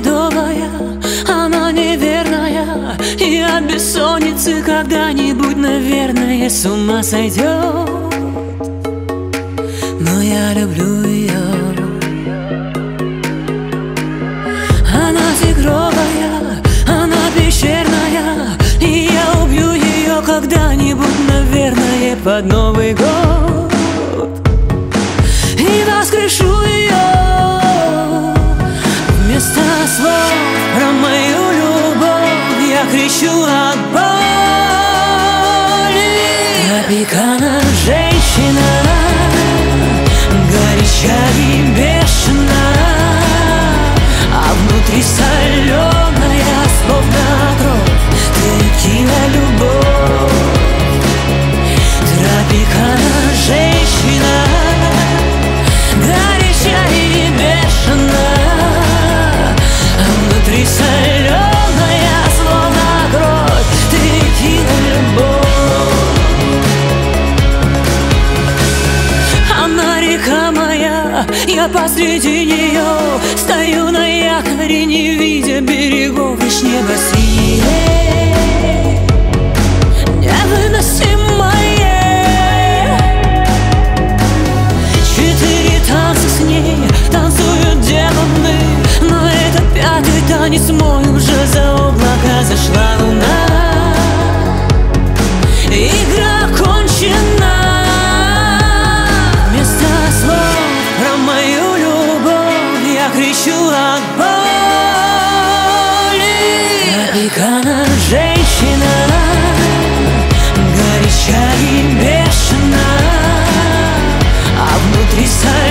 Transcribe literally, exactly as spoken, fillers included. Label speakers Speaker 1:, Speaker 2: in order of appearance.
Speaker 1: медовая, она неверная, и от бессонницы когда-нибудь, наверное, с ума сойдет. Но я люблю ее. Она тигровая, она пещерная, и я убью ее когда-нибудь, наверное, под Новый год. И воскрешу ее. Вместо слов про мою любовь я кричу от боли. Тропикана женщина, горяча и бешена, а внутри соленая, словно кровь, текила любовь. Тропикана женщина, горяча и бешена, а внутри соленая, словно кровь, текила любовь. Она река моя, я посреди нее стою на якоре, не видя берегов, лишь небо синее, невыносимое. Четыре танца с ней танцуют демоны, но это пятый танец мой, уже за облака зашла луна. Игра окончена. Вместо слов про мою любовь я кричу от боли. Тропикана женщина, горяча и бешена, а внутри соленая,